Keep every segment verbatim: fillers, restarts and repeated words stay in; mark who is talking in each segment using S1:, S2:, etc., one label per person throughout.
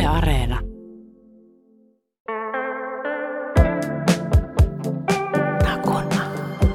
S1: Areena. Takona.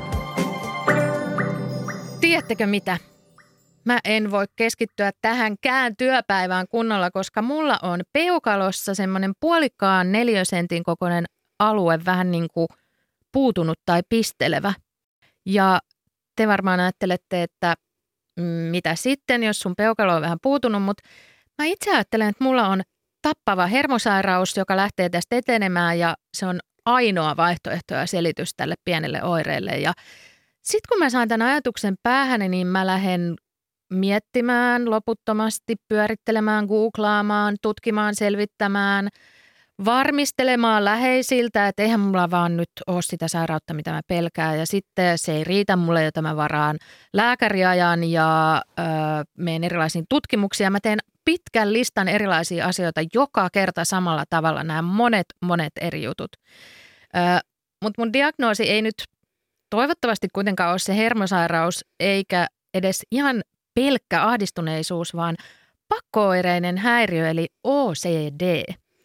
S2: Tiedättekö mitä? Mä en voi keskittyä tähänkään työpäivään kunnolla, koska mulla on peukalossa semmoinen puolikkaan neliösentin kokoinen alue, vähän niin kuin puutunut tai pistelevä. Ja te varmaan ajattelette, että mm, mitä sitten, jos sun peukalo on vähän puutunut, mutta mä itse ajattelen, että mulla on tappava hermosairaus, joka lähtee tästä etenemään ja se on ainoa vaihtoehto ja selitys tälle pienelle oireelle. Ja sitten kun mä saan tämän ajatuksen päähäni, niin mä lähden miettimään loputtomasti, pyörittelemään, googlaamaan, tutkimaan, selvittämään, varmistelemaan läheisiltä, että eihän mulla vaan nyt ole sitä sairautta, mitä mä pelkään. Ja sitten se ei riitä mulle, jota mä varaan lääkäriajan ja öö, menen erilaisiin tutkimuksiin. Mä teen pitkän listan erilaisia asioita joka kerta samalla tavalla, nämä monet, monet eri jutut. Öö, Mutta mun diagnoosi ei nyt toivottavasti kuitenkaan ole se hermosairaus, eikä edes ihan pelkkä ahdistuneisuus, vaan pakko-oireinen häiriö, eli O C D.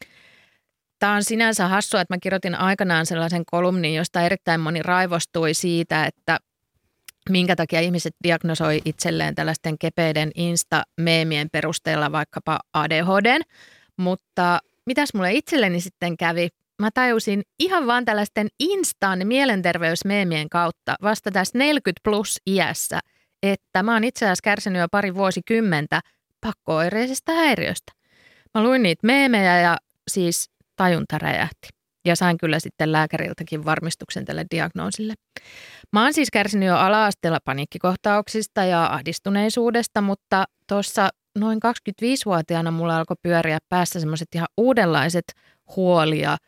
S2: Tämä on sinänsä hassua, että mä kirjoitin aikanaan sellaisen kolumnin, josta erittäin moni raivostui siitä, että minkä takia ihmiset diagnosoi itselleen tällaisten kepeiden Insta-meemien perusteella vaikkapa A D H D:n. Mutta mitäs mulle itselleni sitten kävi? Mä tajusin ihan vaan tällaisten Instan mielenterveysmeemien kautta vasta tässä neljäkymmentä plus iässä, että mä oon itse asiassa kärsinyt jo pari vuosikymmentä pakko-oireisesta häiriöstä. Mä luin niitä meemejä ja siis tajunta räjähti. Ja sain kyllä sitten lääkäriltäkin varmistuksen tälle diagnoosille. Mä oon siis kärsinyt jo ala-asteella paniikkikohtauksista ja ahdistuneisuudesta, mutta tuossa noin kaksikymmentäviisivuotiaana mulla alkoi pyöriä päässä semmoiset ihan uudenlaiset huoli- ja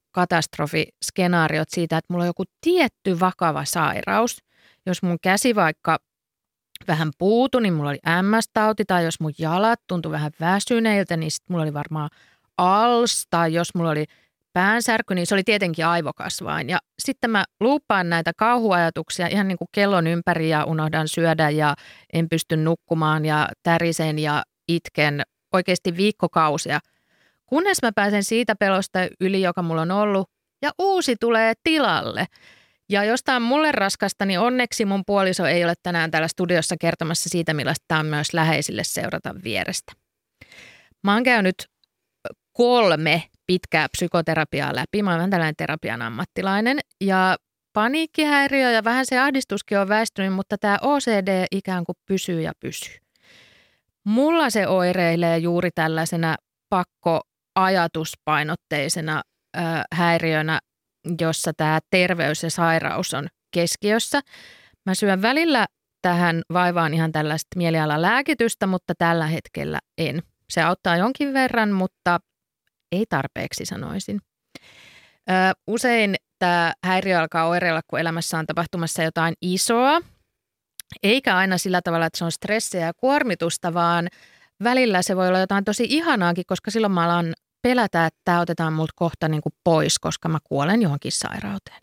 S2: katastrofiskenaariot siitä, että mulla on joku tietty vakava sairaus. Jos mun käsi vaikka vähän puutui, niin mulla oli M S-tauti, tai jos mun jalat tuntui vähän väsyneiltä, niin sitten mulla oli varmaan A L S, tai jos mulla oli päänsärky, niin se oli tietenkin aivokasvain. Ja sitten mä luuppaan näitä kauhuajatuksia ihan niin kuin kellon ympäri ja unohdan syödä ja en pysty nukkumaan ja tärisen ja itken oikeasti viikkokausia. Kunnes mä pääsen siitä pelosta yli, joka mulla on ollut, ja uusi tulee tilalle. Ja jostain mulle raskasta, niin onneksi mun puoliso ei ole tänään täällä studiossa kertomassa siitä, millaista tämä on myös läheisille seurata vierestä. Mä oon käynyt kolme pitkää psykoterapiaa läpi. Mä oon vähän tällainen terapian ammattilainen. Ja paniikkihäiriö ja vähän se ahdistuskin on väistynyt, mutta tämä O C D ikään kuin pysyy ja pysyy. Mulla se oireilee juuri tällaisena pakkoajatuspainotteisena ö, häiriönä, jossa tämä terveys ja sairaus on keskiössä. Mä syön välillä tähän vaivaan ihan tällaista mielialalääkitystä, mutta tällä hetkellä en. Se auttaa jonkin verran, mutta ei tarpeeksi sanoisin. Ö, usein tämä häiriö alkaa oireilla, kun elämässä on tapahtumassa jotain isoa, eikä aina sillä tavalla, että se on stressiä ja kuormitusta, vaan välillä se voi olla jotain tosi ihanaakin, koska silloin mä alan pelätä, että tämä otetaan multa kohta niin kuin pois, koska mä kuolen johonkin sairauteen.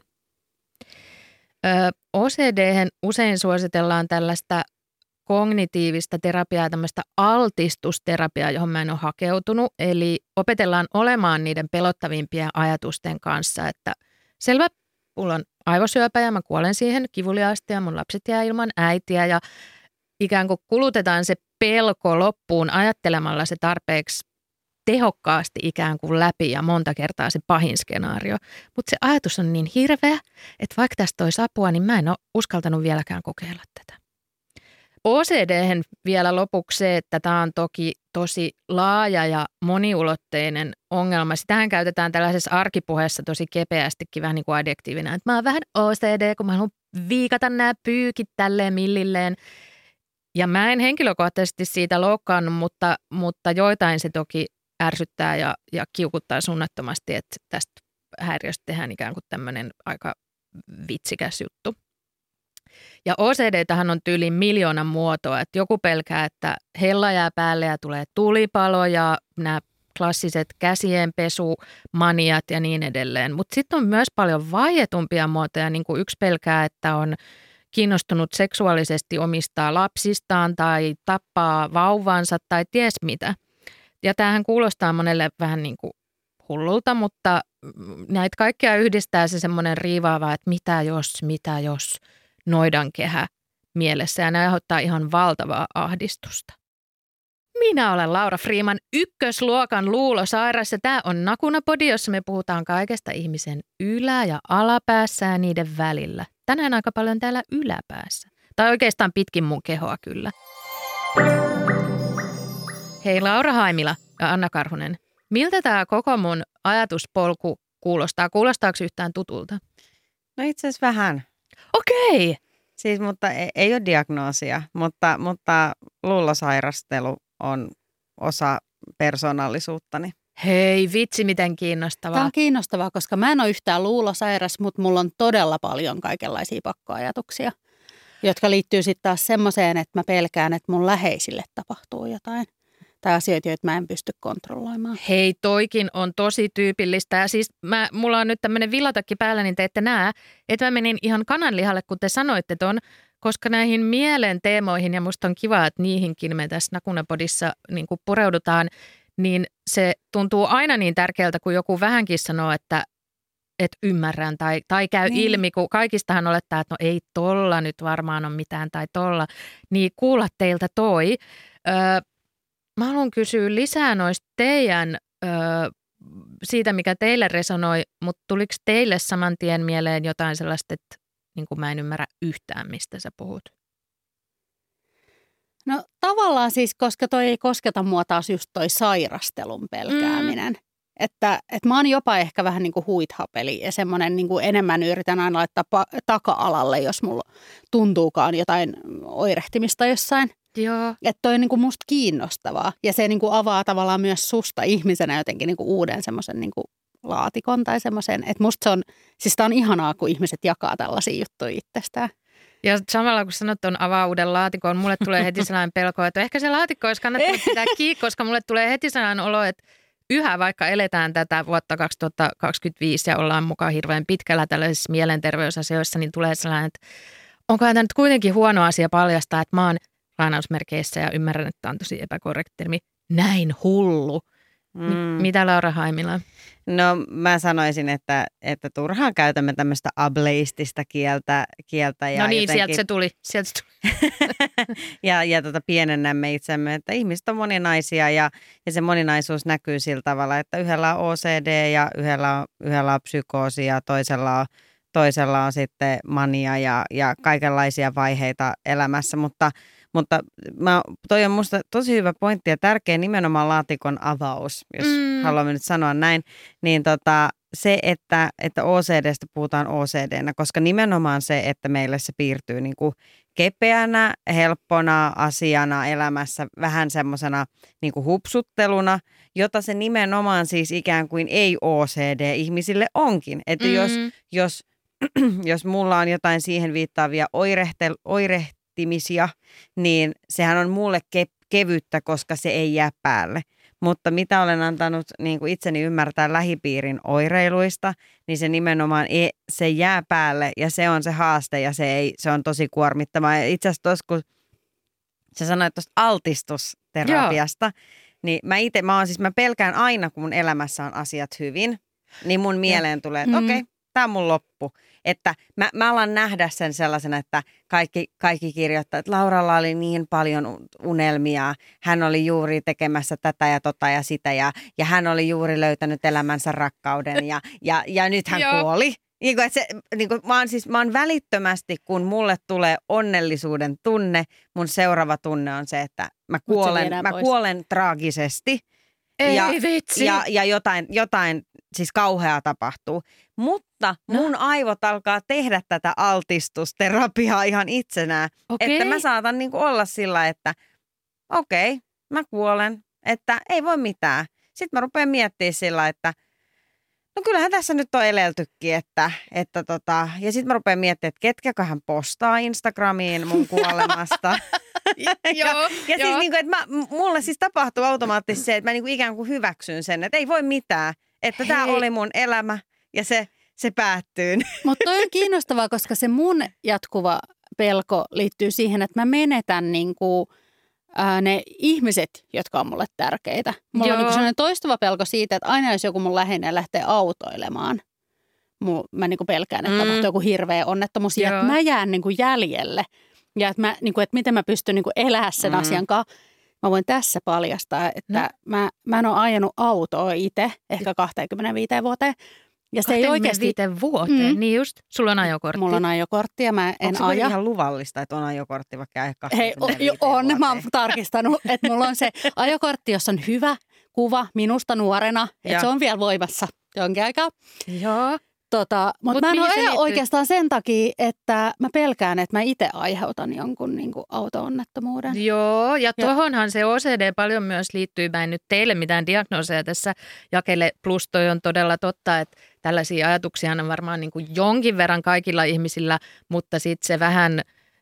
S2: Ö, O C D:hen usein suositellaan tällaista kognitiivista terapiaa, tämmöistä altistusterapiaa, johon mä en ole hakeutunut. Eli opetellaan olemaan niiden pelottavimpien ajatusten kanssa, että selvä, mulla on aivosyöpä ja mä kuolen siihen kivuliaasti ja mun lapset jää ilman äitiä ja ikään kuin kulutetaan se pelko loppuun ajattelemalla se tarpeeksi tehokkaasti ikään kuin läpi ja monta kertaa se pahin skenaario. Mutta se ajatus on niin hirveä, että vaikka tästä olisi apua, niin mä en ole uskaltanut vieläkään kokeilla tätä. O C D:hen vielä lopuksi se, että tämä on toki tosi laaja ja moniulotteinen ongelma. Sitähän käytetään tällaisessa arkipuheessa tosi kepeästikin vähän niin kuin adjektiivina, että mä oon vähän O C D, kun mä haluan viikata nämä pyykit tälleen millilleen. Ja mä en henkilökohtaisesti siitä loukkaannut, mutta, mutta joitain se toki ärsyttää ja, ja kiukuttaa suunnattomasti, että tästä häiriöstä tehdään ikään kuin tämmöinen aika vitsikäs juttu. Ja O C D-tähän on tyyliin miljoonan muotoa, että joku pelkää, että hella jää päälle ja tulee tulipalo ja nämä klassiset käsienpesumaniat ja niin edelleen. Mutta sitten on myös paljon vaietumpia muotoja, niin kuin yksi pelkää, että on kiinnostunut seksuaalisesti omistaa lapsistaan tai tappaa vauvansa tai ties mitä. ja tämähän kuulostaa monelle vähän niin kuin hullulta, mutta näitä kaikkia yhdistää se semmoinen riivaava, että mitä jos, mitä jos noidankehä mielessä ja ne aiheuttaa ihan valtavaa ahdistusta. Minä olen Laura Freeman, ykkösluokan luulosairas ja tämä on Nakunapodi, jossa me puhutaan kaikesta ihmisen ylä- ja alapäässä ja niiden välillä. Tänään aika paljon täällä yläpäässä. Tai oikeastaan pitkin mun kehoa kyllä. Hei Laura Haimila ja Anna Karhunen. Miltä tämä koko mun ajatuspolku kuulostaa? Kuulostaako yhtään tutulta?
S1: No itse asiassa vähän.
S2: Okei.
S1: Siis, mutta ei, ei ole diagnoosia, mutta, mutta luulosairastelu on osa persoonallisuuttani.
S2: Hei vitsi, miten kiinnostavaa.
S3: Tämä on kiinnostavaa, koska mä en ole yhtään luulosairas, mutta mulla on todella paljon kaikenlaisia pakkoajatuksia, jotka liittyy sitten taas semmoiseen, että mä pelkään, että mun läheisille tapahtuu jotain. Tai asioita, joita mä en pysty kontrolloimaan.
S2: Hei, toikin on tosi tyypillistä. Ja siis mä, mulla on nyt tämmöinen villatakki päällä, niin te ette näe, että mä menin ihan kananlihalle, kun te sanoitte ton, koska näihin mielen teemoihin, ja musta on kiva, että niihinkin me tässä Nakunapodissa niin kuin pureudutaan, niin se tuntuu aina niin tärkeältä, kun joku vähänkin sanoo, että et ymmärrän tai, tai käy niin ilmi, kun kaikistahan olettaa, että no ei tolla nyt varmaan ole mitään tai tolla, niin kuulla teiltä toi. Öö, Mä haluan kysyä lisää noista teidän, ö, siitä mikä teille resonoi, mutta tuliko teille saman tien mieleen jotain sellaista, että niin kuin mä en ymmärrä yhtään, mistä sä puhut?
S3: No tavallaan siis, koska toi ei kosketa mua taas just toi sairastelun pelkääminen. Mm. Että, että mä oon jopa ehkä vähän niin kuin huithapeli ja semmoinen niin kuin enemmän yritän aina laittaa pa- taka-alalle, jos mulla tuntuukaan jotain oirehtimista jossain.
S2: Joo.
S3: Että toi on niinku musta kiinnostavaa ja se niinku avaa tavallaan myös susta ihmisenä jotenkin niinku uuden semmoisen niinku laatikon tai semmoisen. Että musta se on, siis tää on ihanaa, kun ihmiset jakaa tällaisia juttuja itsestään.
S2: Ja samalla kun sanot on avaa uuden laatikon, mulle tulee heti sellainen pelko, että ehkä se laatikko olisi kannattanut pitää kiinni, koska mulle tulee heti sellainen olo, että yhä vaikka eletään tätä vuotta kaksituhattakaksikymmentäviisi ja ollaan mukaan hirveän pitkällä tällaisissa mielenterveysasioissa, niin tulee sellainen, että onko tämä nyt kuitenkin huono asia paljastaa, että mä oon lainausmerkeissä ja ymmärrän, että tämä on tosi epäkorrekti termi, näin hullu. Mm. M- mitä Laura Haimila?
S1: No mä sanoisin, että, että turhaan käytämme tämmöistä ableistista kieltä. kieltä ja
S2: no niin,
S1: jotenkin...
S2: sieltä se tuli. Sieltä se tuli.
S1: ja ja tota, pienennämme itsemme, että ihmiset on moninaisia ja, ja se moninaisuus näkyy sillä tavalla, että yhdellä on O C D ja yhdellä on, yhdellä on psykoosi ja toisella on, toisella on sitten mania ja, ja kaikenlaisia vaiheita elämässä, mutta Mutta mä, toi on musta tosi hyvä pointti ja tärkeä nimenomaan laatikon avaus, jos mm. haluamme nyt sanoa näin. Niin tota, se, että, että O C D:stä puhutaan O C D:nä, koska nimenomaan se, että meille se piirtyy niin kuin kepeänä, helppona asiana elämässä, vähän semmoisena niin kuin hupsutteluna, jota se nimenomaan siis ikään kuin ei O C D-ihmisille onkin. Että mm. jos, jos, jos mulla on jotain siihen viittaavia oirehtel, oirehtel, niin sehän on mulle ke- kevyttä, koska se ei jää päälle. Mutta mitä olen antanut niin kuin itseni ymmärtää lähipiirin oireiluista, niin se nimenomaan ei, se jää päälle ja se on se haaste ja se, ei, se on tosi kuormittavaa. Ja itse asiassa tuossa, kun sä sanoit tuosta altistusterapiasta, Joo. niin mä itse, mä, siis, mä pelkään aina, kun mun elämässä on asiat hyvin, niin mun mieleen ja. tulee, että mm. okei, okay, tää on mun loppu. Että mä, mä alan nähdä sen sellaisena, että kaikki, kaikki kirjoittaa, että Lauralla oli niin paljon unelmia. Hän oli juuri tekemässä tätä ja tota ja sitä ja, ja hän oli juuri löytänyt elämänsä rakkauden ja, ja, ja nyt hän kuoli. Niin kuin, että se, niin kuin, mä, oon siis, mä oon välittömästi, kun mulle tulee onnellisuuden tunne, mun seuraava tunne on se, että mä kuolen, mä kuolen traagisesti.
S2: Ei
S1: ja,
S2: vitsi.
S1: Ja, ja jotain, jotain siis kauheaa tapahtuu. Mutta mun no. aivot alkaa tehdä tätä altistusterapiaa ihan itsenään.
S2: Okay.
S1: Että mä saatan niinku olla sillä, että okei, okay, mä kuolen, että ei voi mitään. Sitten mä rupean miettimään sillä, että no kyllähän tässä nyt on eleltykin, että, että tota, ja sitten mä rupean miettimään, että ketkäköhän postaa Instagramiin mun kuolemasta. ja
S2: joo,
S1: ja siis niinku, että mä, mulle siis tapahtuu automaattisesti se, että mä niinku ikään kuin hyväksyn sen, että ei voi mitään, että tämä oli mun elämä ja se, se päättyy.
S3: Mutta toi on kiinnostavaa, koska se mun jatkuva pelko liittyy siihen, että mä menetän niinku ää, ne ihmiset, jotka on mulle tärkeitä. Mulla
S2: Joo.
S3: on niin sellainen toistuva pelko siitä, että aina jos joku mun läheinen lähtee autoilemaan, mun, mä niin pelkään, että mm. tapahtuu joku hirveä onnettomuus ja että mä jään niin jäljelle. Ja että, mä, niin kuin, että miten mä pystyn niin elämään sen mm. asian kanssa. Mä voin tässä paljastaa, että no. mä, mä en ole ajanut autoa itse ehkä kaksikymmentäviisi vuoteen. Ja se ei oikeasti
S2: vuoteen, mm. niin just, sulla on ajokortti.
S3: Mulla on ajokortti ja mä en
S1: Onko
S3: aja.
S1: Onko ihan luvallista, että on ajokortti vaikka ei
S3: Hei, on, on mä oon tarkistanut, että mulla on se ajokortti, jossa on hyvä kuva minusta nuorena, että se on vielä voimassa jonkin aikaa.
S2: Joo.
S3: Tota, mutta Mut mä en ole liittyy? oikeastaan sen takia, että mä pelkään, että mä itse aiheutan jonkun niin kuin auto-onnettomuuden.
S2: Joo, ja tuohonhan se O C D paljon myös liittyy. Mä en nyt teille mitään diagnooseja tässä jakele, plus toi on todella totta, että tällaisia ajatuksia on varmaan niin kuin jonkin verran kaikilla ihmisillä, mutta sitten se vähän,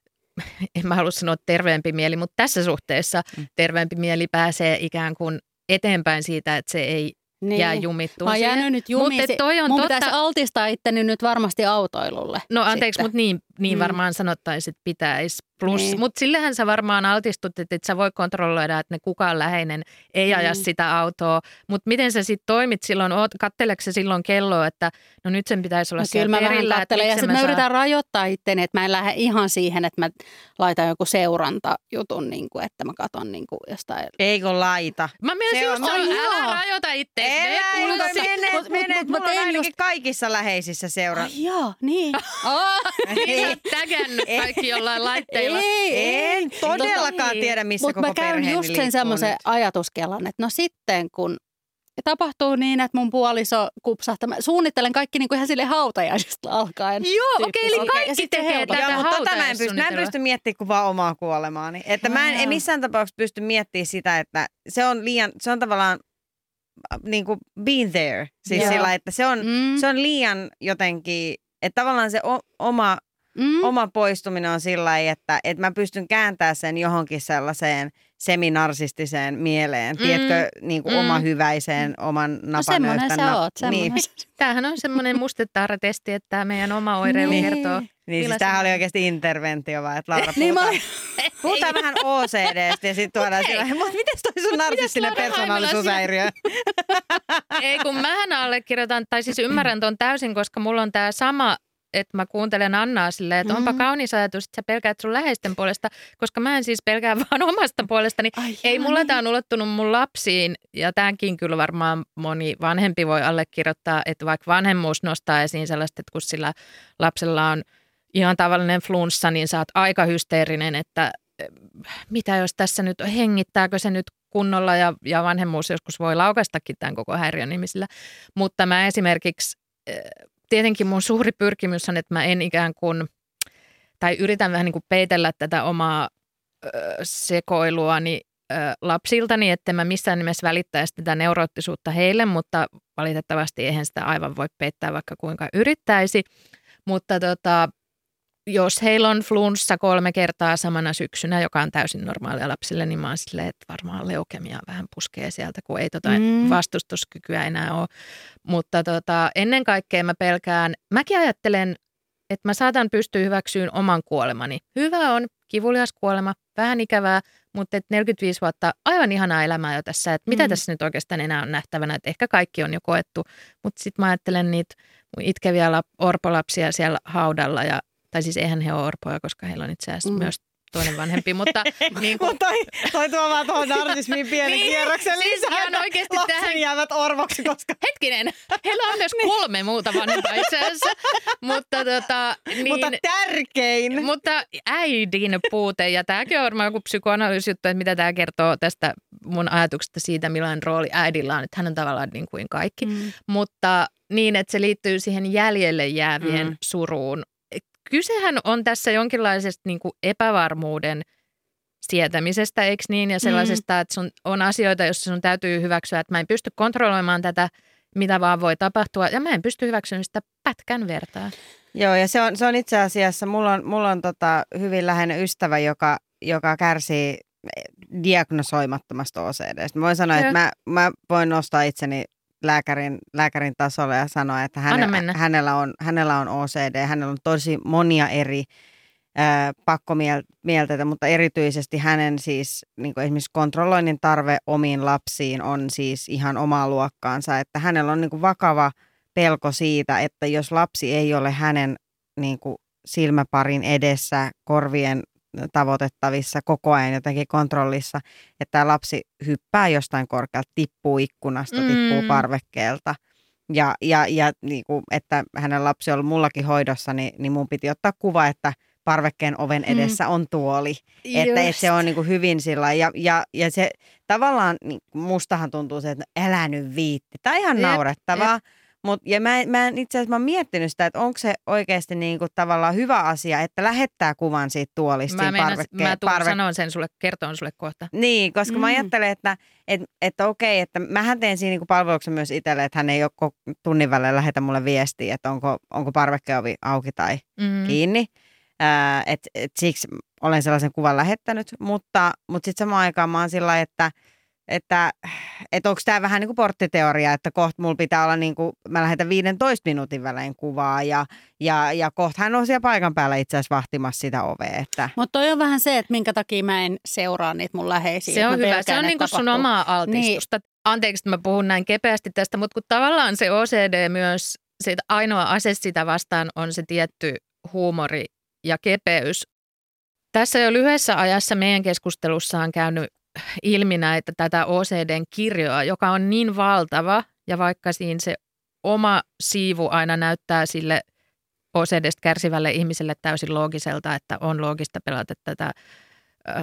S2: en mä halua sanoa terveempi mieli, mutta tässä suhteessa terveempi mieli pääsee ikään kuin eteenpäin siitä, että se ei niin. jää jumittuun.
S3: Mä oon jäänyt nyt jumiin.
S2: Mutta toi on
S3: mun
S2: totta.
S3: Pitäisi altistaa itteni nyt varmasti autoilulle.
S2: No anteeksi, mutta niin, niin
S3: Mm.
S2: varmaan sanottaisiin, että pitäisi. Plus,
S3: Niin.
S2: mutta sillehän sä varmaan altistut, että et sä voi kontrolloida, että ne kukaan läheinen ei aja
S3: Mm.
S2: sitä autoa. Mutta miten sä sitten toimit silloin? Oot, katteleeko sä silloin kelloa, että no nyt sen pitäisi olla
S3: No
S2: siellä
S3: kyllä mä vähän
S2: perillä.
S3: katselen ja
S2: miksen
S3: sitten mä
S2: saa-
S3: yritän rajoittaa itteni, että mä en lähde ihan siihen, että mä laitan joku seurantajutun, niin kuin, että mä katson niin kuin jostain.
S1: Eikö laita?
S2: Mä myös
S1: Se
S2: just
S1: on-
S2: sanon,
S3: Ai
S2: älä
S3: joo.
S2: rajoita itseäsi.
S1: Elä,
S3: kuuluu
S1: elä,
S3: se-
S1: mene,
S3: mut-
S1: mene.
S3: mut- mut
S1: Mulla
S3: mä
S1: on
S3: teen
S1: ainakin
S3: just-
S1: kaikissa läheisissä seura.
S3: Ai joo, niin.
S2: Niin sä oot tägännyt kaikki jollain laitteilla.
S1: En todellakaan
S2: Tota-
S1: tiedä, missä
S3: Mutta
S1: koko
S3: mä käyn
S1: perheeni
S3: just sen
S1: liikkuu
S3: semmoisen
S1: nyt.
S3: ajatuskelan, että no sitten kun tapahtuu niin, että mun puoliso kupsahtaa, mä suunnittelen kaikki niin kuin ihan sille hautajaisista alkaen.
S2: Joo, okei, eli
S3: tyyppisesti. Ja
S2: kaikki
S3: sit se
S2: tekee
S3: helpottaa.
S2: tätä
S1: Joo, mutta tota mä en pysty, mä en
S2: hautajaissuunnittelua.
S1: pysty miettimään kuin vaan omaa kuolemaani. Että mä en, en missään tapauksessa pysty miettimään sitä, että se on liian, se on tavallaan niin kuin been there. Siis
S3: Joo.
S1: sillä, että se on,
S3: Mm.
S1: se on liian jotenkin, että tavallaan se o, oma,
S3: Mm.
S1: oma poistuminen on sillä lailla, että, että mä pystyn kääntämään sen johonkin sellaiseen seminarsistiseen mieleen.
S2: Mm.
S1: Tiedätkö, niin kuin
S2: Mm.
S1: oma hyväiseen, oman
S3: No semmoinen
S1: napanöyhtän.
S3: sä oot, semmoinen.
S1: Niin.
S2: Tämähän on semmoinen mustetaaratesti, että tämä meidän oma oireilu
S3: Niin.
S2: kertoo.
S1: Niin siis
S2: Millaisen-
S1: tämähän oli oikeasti interventio vaan, että Laura
S3: Niin mä
S1: puhutaan,
S3: olin-
S1: puhutaan vähän O C D:stä ja sitten tuodaan
S2: Okei.
S1: sillä, mutta miten toi sun narsistinen
S2: Laura
S1: persoonallisuushäiriö?
S2: Ei, kun mähän allekirjoitan, tai siis ymmärrän ton täysin, koska mulla on tämä sama, että mä kuuntelen Annaa silleen, että onpa
S3: Mhm.
S2: kaunis ajatus, että sä pelkäät sun läheisten puolesta, koska mä en siis pelkää vaan omasta puolestani.
S3: Ai
S2: Ei
S3: jaa,
S2: mulla
S3: niin.
S2: tämä on ulottunut mun lapsiin, ja tämänkin kyllä varmaan moni vanhempi voi allekirjoittaa, että vaikka vanhemmuus nostaa esiin sellaista, että kun sillä lapsella on ihan tavallinen flunssa, niin sä oot aika hysteerinen, että eh, mitä jos tässä nyt, hengittääkö se nyt kunnolla, ja, ja vanhemmuus joskus voi laukaistakin tämän koko häiriön ihmisillä. Mutta mä esimerkiksi, eh, tietenkin mun suuri pyrkimys on, että mä en ikään kuin, tai yritän vähän niin kuin peitellä tätä omaa ö, sekoiluani ö, lapsiltani, että mä missään nimessä välittäisi tätä neuroottisuutta heille, mutta valitettavasti eihän sitä aivan voi peittää, vaikka kuinka yrittäisi. Mutta tota, jos heillä on flunssa kolme kertaa samana syksynä, joka on täysin normaalia lapsille, niin mä oon silleen, että varmaan leukemia vähän puskee sieltä, kun ei tota
S3: Mm.
S2: vastustuskykyä enää ole. Mutta tota, ennen kaikkea mä pelkään, mäkin ajattelen, että mä saatan pystyä hyväksyyn oman kuolemani. Hyvä on, kivulias kuolema, vähän ikävää, mutta et neljäkymmentäviisi vuotta aivan ihanaa elämää jo tässä, että mitä
S3: Mm.
S2: tässä nyt oikeastaan enää on nähtävänä, että ehkä kaikki on jo koettu, mutta sitten mä ajattelen niitä mun itkeviä lap, orpolapsia siellä haudalla, ja, tai siis eihän he ole orpoja, koska heillä on itse asiassa
S3: Mm.
S2: myös toinen vanhempi, mutta niin kuin,
S1: Mutta toi, toi tuo vaan tuohon narsismiin pienen
S2: Niin,
S1: kierroksen
S2: siis
S1: lisää,
S2: ihan
S1: että
S2: oikeasti
S1: lapseni
S2: tähän-
S1: jäävät orvoksi, koska...
S2: hetkinen, heillä on myös kolme muuta vanhempaa itse asiassa, mutta tota, niin,
S1: Mutta tärkein.
S2: Mutta äidin puute, ja tämäkin on varmaan joku psykoanalyysijuttu, että mitä tämä kertoo tästä mun ajatuksesta siitä, millainen rooli äidillä on, että hän on tavallaan niin kuin kaikki.
S3: Mm.
S2: Mutta niin, että se liittyy siihen jäljelle jäävien
S1: Mm.
S2: suruun. Kysehän on tässä jonkinlaisesta niin kuin epävarmuuden sietämisestä, eikö niin? Ja sellaisesta, mm. että sun on asioita, joissa sun täytyy hyväksyä, että mä en pysty kontrolloimaan tätä, mitä vaan voi tapahtua, ja mä en pysty hyväksymään sitä pätkän vertaa.
S1: Joo, ja se on, se on itse asiassa, mulla on, mulla on tota hyvin läheinen ystävä, joka, joka kärsii diagnosoimattomasta O C D:stä. Mä voin sanoa,
S2: Joo.
S1: että mä, mä voin nostaa itseni lääkärin, lääkärin tasolle ja sanoa, että
S2: Anna
S1: hänellä,
S2: mennä.
S1: hänellä, on, hänellä on O C D, hänellä on tosi monia eri ää, pakkomielteitä, mutta erityisesti hänen siis niin kuin esimerkiksi kontrolloinnin tarve omiin lapsiin on siis ihan omaa luokkaansa, että hänellä on niin kuin vakava pelko siitä, että jos lapsi ei ole hänen niin kuin silmäparin edessä, korvien tavoitettavissa, koko ajan jotenkin kontrollissa, että tämä lapsi hyppää jostain korkealta, tippuu ikkunasta, mm. tippuu parvekkeelta. Ja, ja, ja niin kuin, että hänen lapsi on ollut mullakin hoidossa, niin, niin mun piti ottaa kuva, että parvekkeen oven edessä on tuoli. Että, että se on niin kuin hyvin sillä ja, ja, ja se tavallaan, niin mustahan tuntuu se, että no, älä nyt viitti. Tämä on ihan jep, naurettavaa. Jep. Mut, ja mä, mä en itse asiassa mä oon miettinyt sitä, että onko se oikeasti niinku tavallaan hyvä asia, että lähettää kuvan siitä tuolista.
S2: Mä, meinas, mä tuun parve... sanoa sen sulle, kertoon sulle kohta.
S1: Niin, koska mm. mä ajattelen, että, että, että okei, että mähän teen siinä niinku palveluksen myös itselle, että hän ei ole tunnin välillä lähetä mulle viestiä, että onko, onko parvekkeovi auki tai mm. kiinni. Äh, et, et siksi olen sellaisen kuvan lähettänyt, mutta, mutta sitten samaan aikaan mä oon sillä lailla, että Että, että onko tämä vähän niin kuin porttiteoria, että kohta mulla pitää olla niin kuin, mä lähetän viidentoista minuutin välein kuvaa ja, ja, ja kohta hän on siellä paikan päällä itse asiassa vahtimassa sitä ovea. Että.
S3: Mutta toi on vähän se, että minkä takia mä en seuraa niitä mun läheisiä.
S2: Se on hyvä,
S3: pelkään,
S2: se on niin kuin sun omaa altistusta. Niin. Anteeksi, että mä puhun näin kepeästi tästä, mutta kun tavallaan se O C D myös, se ainoa ase sitä vastaan on se tietty huumori ja kepeys. Tässä jo lyhyessä ajassa meidän keskustelussa on käynyt ilmi näitä tätä O C D:n kirjoa, joka on niin valtava ja vaikka siinä se oma siivu aina näyttää sille O C D:stä kärsivälle ihmiselle täysin loogiselta, että on loogista pelata tätä ö,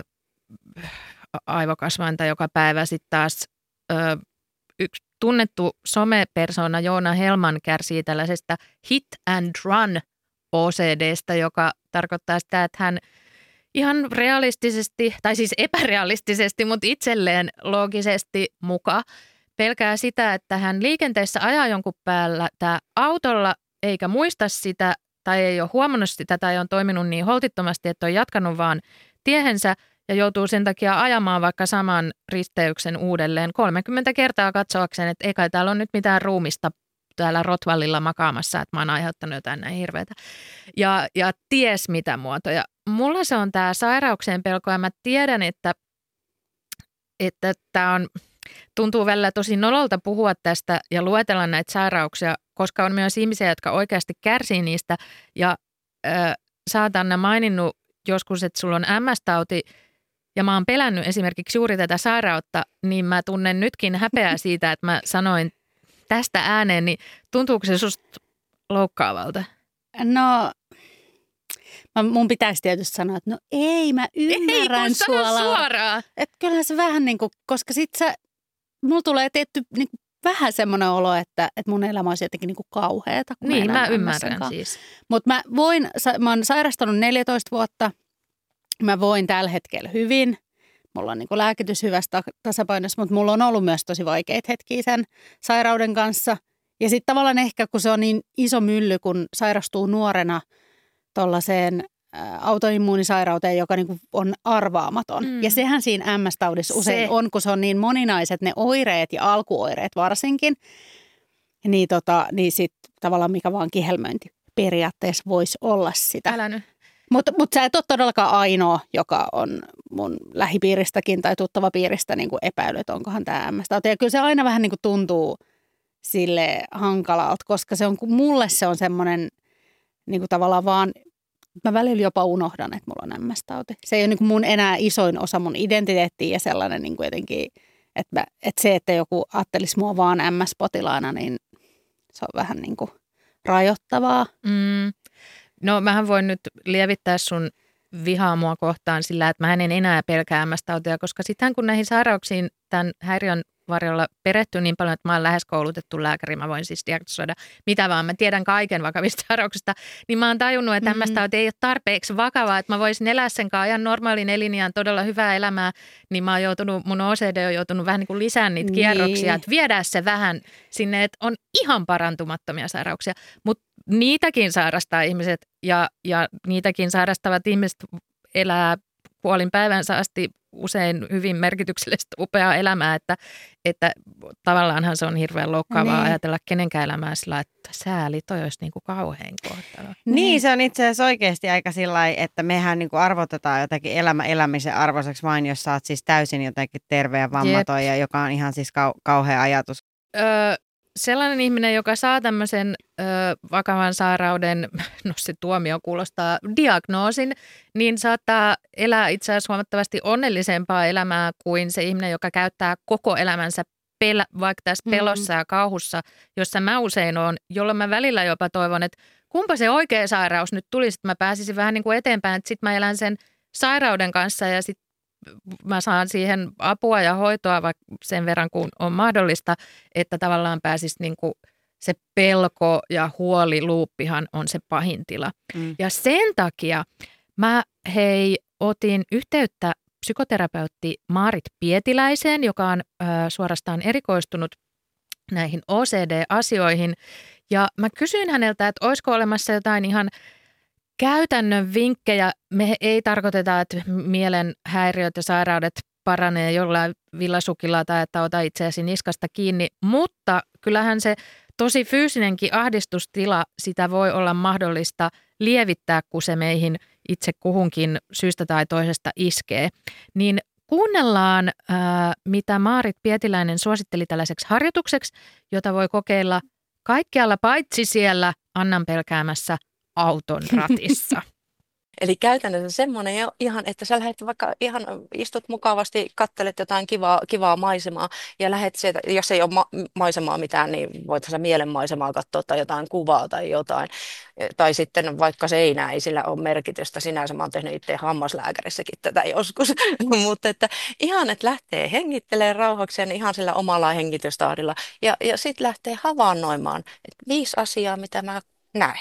S2: aivokasvainta joka päivä. Sitten taas ö, yksi tunnettu somepersona Joona Helman kärsii tällaisesta hit and run O C D:stä, joka tarkoittaa sitä, että hän ihan realistisesti, tai siis epärealistisesti, mutta itselleen loogisesti muka pelkää sitä, että hän liikenteessä ajaa jonkun päällä tää autolla eikä muista sitä tai ei ole huomannut sitä tai on toiminut niin holtittomasti, että on jatkanut vaan tiehensä ja joutuu sen takia ajamaan vaikka saman risteyksen uudelleen kolmekymmentä kertaa katsoakseen, että ei kai täällä on nyt mitään ruumista täällä Rotvallilla makaamassa, että mä oon aiheuttanut jotain näin hirveätä. Ja, ja ties mitä muotoja. Mulla se on tämä sairauksien pelko ja mä tiedän, että että tämä on, tuntuu välillä tosi nololta puhua tästä ja luetella näitä sairauksia, koska on myös ihmisiä, jotka oikeasti kärsii niistä. Ja äh, sä oot Anna maininnut joskus, että sulla on M S-tauti ja mä oon pelännyt esimerkiksi juuri tätä sairautta, niin mä tunnen nytkin häpeää siitä, että mä sanoin tästä ääneen, niin tuntuuko se susta loukkaavalta?
S3: No, mun pitäisi tietysti sanoa, että no ei, mä ymmärrän
S2: ei,
S3: sua.
S2: Ei, suoraan.
S3: Että kyllähän se vähän niin kuin, koska sit sä, mulla tulee tietty niin kuin vähän semmoinen olo, että, että mun elämä olisi jotenkin niin kuin kauheata.
S2: Niin, mä, mä ymmärrän siis.
S3: Mutta mä voin, mä oon sairastanut neljätoista vuotta, mä voin tällä hetkellä hyvin. Mulla on niin kuin lääkitys hyvässä tasapainossa, mutta mulla on ollut myös tosi vaikeita hetkiä sen sairauden kanssa. Ja sitten tavallaan ehkä, kun se on niin iso mylly, kun sairastuu nuorena tuollaiseen autoimmuunisairauteen, joka niin kuin on arvaamaton. Mm. Ja sehän siinä M S-taudissa usein se on, kun se on niin moninaiset ne oireet ja alkuoireet varsinkin. Niin, tota, niin sitten tavallaan mikä vaan kihelmöinti periaatteessa voisi olla sitä.
S2: Älä nyt.
S3: Mutta mut sä et ole todellakaan ainoa, joka on mun lähipiiristäkin tai tuttavapiiristä niin kuin epäily, että onkohan tämä M S-tauti. Ja kyllä se aina vähän niin kuin tuntuu sille hankalalta, koska se on, mulle se on semmoinen niin kuin tavallaan vaan, mä välillä jopa unohdan, että mulla on M S-tauti. Se ei ole niin kuin mun enää isoin osa mun identiteettiä ja sellainen niin kuin jotenkin, että, mä, että se, että joku ajattelisi mua vaan M S-potilaana, niin se on vähän niin kuin rajoittavaa.
S2: Mm. No mähän voin nyt lievittää sun vihaa mua kohtaan sillä, että mä en enää pelkää M S-tautia, koska sitten kun näihin sairauksiin tämän häiriön varjolla perehtyy niin paljon, että mä oon lähes koulutettu lääkäri, mä voin siis diagnosoida mitä vaan, mä tiedän kaiken vakavista sairauksista, niin mä oon tajunnut, että mm-hmm. M S-tauti ei ole tarpeeksi vakavaa, että mä voisin elää sen kanssa ajan normaalin eliniän todella hyvää elämää, niin mä oon joutunut, mun O C D on joutunut vähän niin kuin lisään niitä niin. kierroksia, että viedään se vähän sinne, että on ihan parantumattomia sairauksia, mutta niitäkin sairastaa ihmiset ja, ja niitäkin sairastavat ihmiset elää puolin päivänsä asti usein hyvin merkityksellistä upeaa elämää, että, että tavallaanhan se on hirveän loukkaavaa niin. ajatella kenenkään elämää sillä, että sääli, toi olisi niin kuin kauhean kohtalo.
S1: Niin, niin, se on itse asiassa oikeasti aika sillä lailla, että mehän niin kuin arvotetaan jotakin elämä elämisen arvoiseksi vain, jos sä oot siis täysin jotenkin terve ja vammaton, ja joka on ihan siis kau- kauhea ajatus.
S2: Öö, sellainen ihminen, joka saa tämmöisen ö, vakavan sairauden, no se tuomio kuulostaa, diagnoosin, niin saattaa elää itse asiassa huomattavasti onnellisempaa elämää kuin se ihminen, joka käyttää koko elämänsä pelä, vaikka tässä pelossa ja kauhussa, jossa mä usein oon, jolloin mä välillä jopa toivon, että kumpa se oikea sairaus nyt tulisi, että mä pääsisin vähän niin kuin eteenpäin, että sit mä elän sen sairauden kanssa ja sit mä saan siihen apua ja hoitoa vaikka sen verran, kun on mahdollista, että tavallaan pääsisi niin kuin se pelko ja huoliluuppihan on se pahin tila. Mm. Ja sen takia mä hei otin yhteyttä psykoterapeutti Maarit Pietiläiseen, joka on ö, suorastaan erikoistunut näihin O C D-asioihin. Ja mä kysyin häneltä, että olisiko olemassa jotain ihan käytännön vinkkejä. Me ei tarkoiteta, että mielen häiriöt ja sairaudet paranee jollain villasukilla tai että ota itseäsi niskasta kiinni, mutta kyllähän se tosi fyysinenkin ahdistustila, sitä voi olla mahdollista lievittää, kun se meihin itse kuhunkin syystä tai toisesta iskee. Niin kuunnellaan, ää, mitä Maarit Pietiläinen suositteli tällaiseksi harjoitukseksi, jota voi kokeilla kaikkialla paitsi siellä Annan pelkäämässä auton ratissa.
S4: Eli käytännössä semmoinen ihan, että sä lähdet vaikka ihan istut mukavasti, kattelet jotain kivaa, kivaa maisemaa ja lähdet sieltä, jos ei ole ma- maisemaa mitään, niin voit sä mielen maisemaa katsoa tai jotain kuvaa tai jotain. Tai sitten vaikka seinää, ei sillä ole merkitystä sinänsä. Mä oon tehnyt itse hammaslääkärissäkin tätä joskus. Mutta että ihan, että lähtee hengittelemään rauhakseen ihan sillä omalla hengitystahdilla ja, ja sitten lähtee havainnoimaan, että viisi asiaa, mitä mä näen.